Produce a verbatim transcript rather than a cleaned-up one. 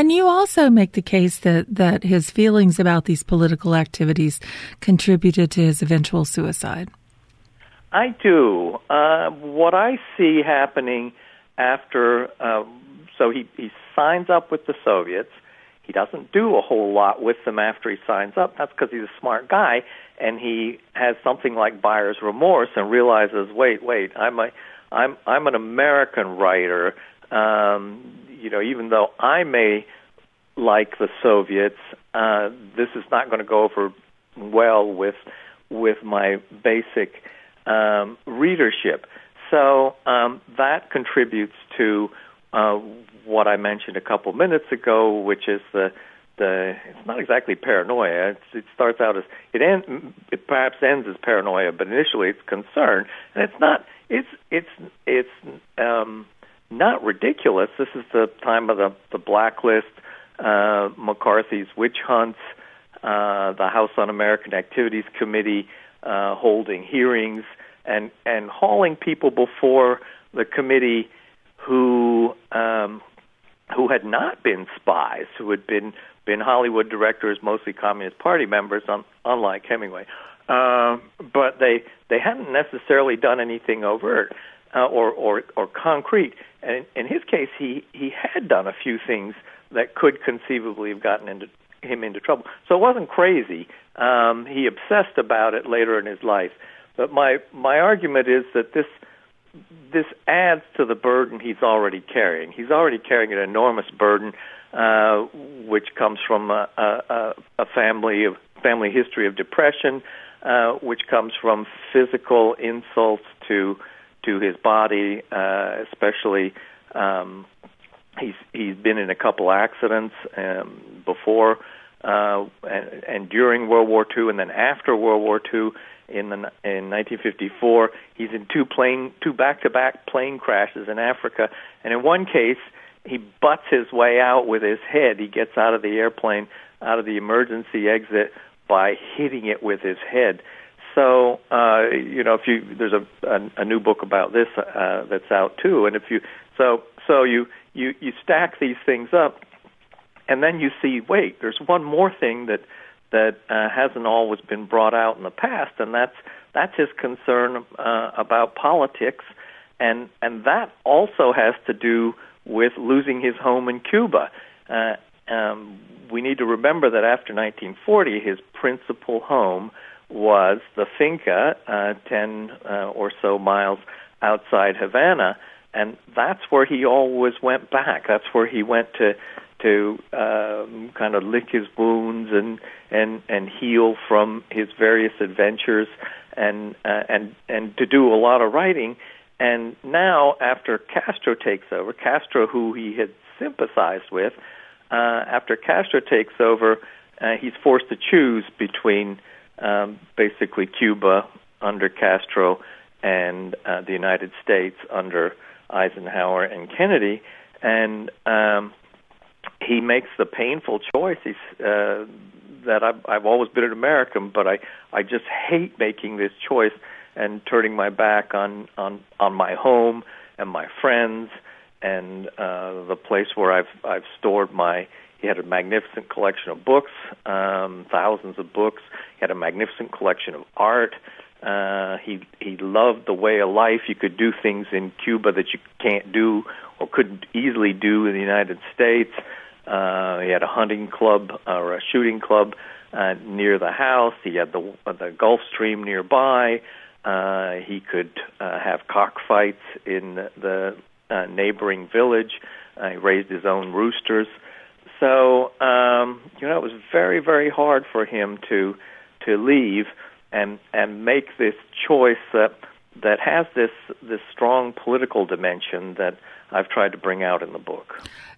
And you also make the case that, that his feelings about these political activities contributed to his eventual suicide. I do. Uh, what I see happening after, uh, so he, he signs up with the Soviets. He doesn't do a whole lot with them after he signs up. That's because he's a smart guy, and he has something like buyer's remorse and realizes, wait, wait, I'm a, I'm I'm an American writer. Um, you know, even though I may like the Soviets, uh, this is not going to go over well with with my basic um, readership. So um, that contributes to uh, what I mentioned a couple minutes ago, which is the the it's not exactly paranoia. It's, it starts out as it ends. It perhaps ends as paranoia, but initially it's concern, and it's not. It's it's it's um, not ridiculous. This is the time of the the blacklist, uh, McCarthy's witch hunts, uh, the House Un-American Activities Committee uh, holding hearings and and hauling people before the committee who um, who had not been spies, who had been been Hollywood directors, mostly Communist Party members, un, unlike Hemingway. Uh, but they they hadn't necessarily done anything overt uh, or, or or concrete. And in, in his case, he, he had done a few things that could conceivably have gotten into him into trouble. So it wasn't crazy. Um, he obsessed about it later in his life. But my my argument is that this this adds to the burden he's already carrying. He's already carrying an enormous burden, uh, which comes from a, a, a family of family history of depression, uh, which comes from physical insults to to his body, uh, especially. Um, he's he's been in a couple accidents um, before uh, and, and during World War Two, and then after World War Two. In the, in nineteen fifty-four, he's in two plane, two back-to-back plane crashes in Africa, and in one case, he butts his way out with his head. He gets out of the airplane, out of the emergency exit, by hitting it with his head. So, uh, you know, if you there's a, a, a new book about this uh, that's out too, and if you so so you, you you stack these things up, and then you see, wait, there's one more thing that. that uh, hasn't always been brought out in the past, and that's that's his concern uh, about politics, and and that also has to do with losing his home in Cuba. Uh, um, we need to remember that after nineteen forty, his principal home was the finca, uh, ten uh, or so miles outside Havana, and that's where he always went back. That's where he went to. to um, kind of lick his wounds and, and, and heal from his various adventures and, uh, and, and to do a lot of writing. And now, after Castro takes over, Castro, who he had sympathized with, uh, after Castro takes over, uh, he's forced to choose between um, basically Cuba under Castro and uh, the United States under Eisenhower and Kennedy. And um, he makes the painful choice he's, uh, that I've, I've always been an American, but I, I just hate making this choice and turning my back on, on, on my home and my friends and uh, the place where I've I've stored my. He had a magnificent collection of books, um, thousands of books. He had a magnificent collection of art. Uh, he he loved the way of life. You could do things in Cuba that you can't do or couldn't easily do in the United States. Uh, he had a hunting club or a shooting club uh, near the house. He had the the Gulf Stream nearby. Uh, he could uh, have cockfights in the uh, neighboring village. Uh, he raised his own roosters. So um, you know, it was very very hard for him to to leave and and make this choice that that has this this strong political dimension that I've tried to bring out in the book.